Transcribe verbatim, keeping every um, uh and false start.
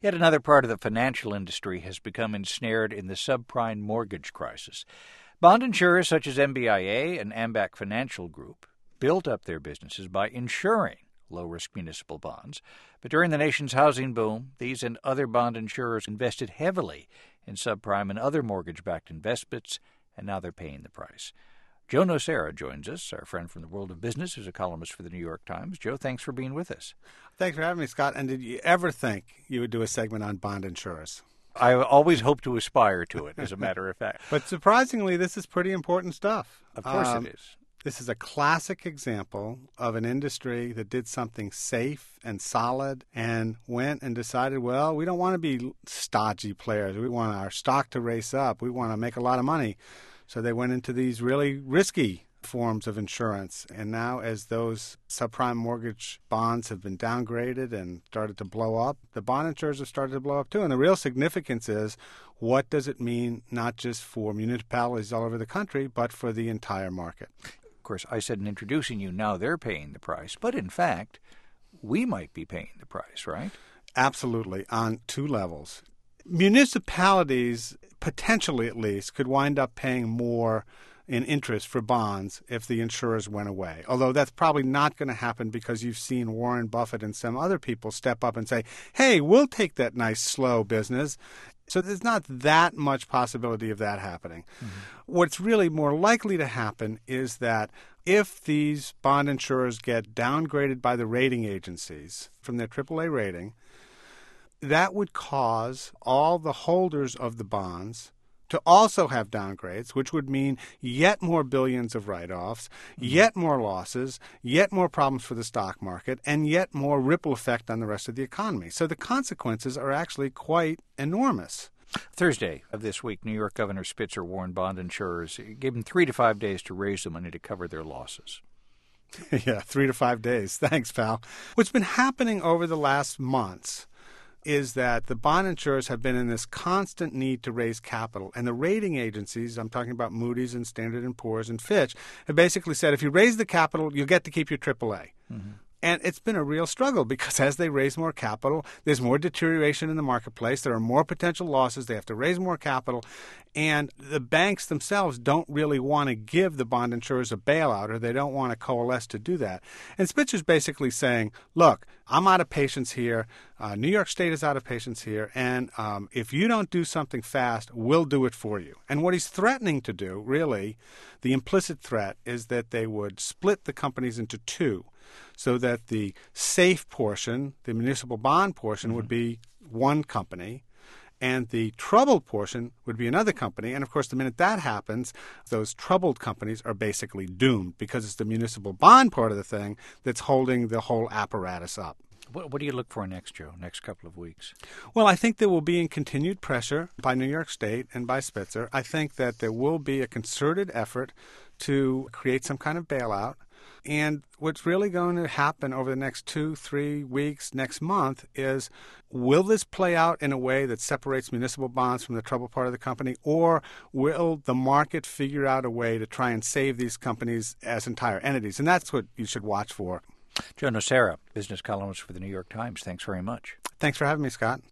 Yet another part of the financial industry has become ensnared in the subprime mortgage crisis. Bond insurers such as M B I A and Ambac Financial Group built up their businesses by insuring low-risk municipal bonds. But during the nation's housing boom, these and other bond insurers invested heavily in subprime and other mortgage-backed investments, and now they're paying the price. Joe Nocera joins us, our friend from the world of business, who's a columnist for the New York Times. Joe, thanks for being with us. Thanks for having me, Scott. And did you ever think you would do a segment on bond insurers? I always hope to aspire to it, as a matter of fact. But surprisingly, this is pretty important stuff. Of course um, it is. This is a classic example of an industry that did something safe and solid and went and decided, well, we don't want to be stodgy players. We want our stock to race up. We want to make a lot of money. So they went into these really risky forms of insurance. And now as those subprime mortgage bonds have been downgraded and started to blow up, the bond insurers have started to blow up too. And the real significance is, what does it mean not just for municipalities all over the country, but for the entire market? Of course, I said in introducing you, now they're paying the price. But in fact, we might be paying the price, right? Absolutely, on two levels. Municipalities, potentially at least, could wind up paying more in interest for bonds if the insurers went away. Although that's probably not going to happen, because you've seen Warren Buffett and some other people step up and say, hey, we'll take that nice slow business. So there's not that much possibility of that happening. Mm-hmm. What's really more likely to happen is that if these bond insurers get downgraded by the rating agencies from their triple A rating, that would cause all the holders of the bonds to also have downgrades, which would mean yet more billions of write-offs, mm-hmm. yet more losses, yet more problems for the stock market, and yet more ripple effect on the rest of the economy. So the consequences are actually quite enormous. Thursday of this week, New York Governor Spitzer warned bond insurers, gave them three to five days to raise the money to cover their losses. Yeah, three to five days. Thanks, pal. What's been happening over the last months is that the bond insurers have been in this constant need to raise capital. And the rating agencies, I'm talking about Moody's and Standard and Poor's and Fitch, have basically said, if you raise the capital, you'll get to keep your triple A. Mm-hmm. And it's been a real struggle, because as they raise more capital, there's more deterioration in the marketplace. There are more potential losses. They have to raise more capital. And the banks themselves don't really want to give the bond insurers a bailout, or they don't want to coalesce to do that. And Spitzer's basically saying, look, I'm out of patience here. Uh, New York State is out of patience here. And um, if you don't do something fast, we'll do it for you. And what he's threatening to do, really, the implicit threat, is that they would split the companies into two, so that the safe portion, the municipal bond portion, mm-hmm. would be one company, and the troubled portion would be another company. And, of course, the minute that happens, those troubled companies are basically doomed, because it's the municipal bond part of the thing that's holding the whole apparatus up. What, what do you look for next, Joe, next couple of weeks? Well, I think there will be continued pressure by New York State and by Spitzer. I think that there will be a concerted effort to create some kind of bailout. And what's really going to happen over the next two, three weeks, next month, is, will this play out in a way that separates municipal bonds from the troubled part of the company, or will the market figure out a way to try and save these companies as entire entities? And that's what you should watch for. Joe Nocera, business columnist for the New York Times. Thanks very much. Thanks for having me, Scott.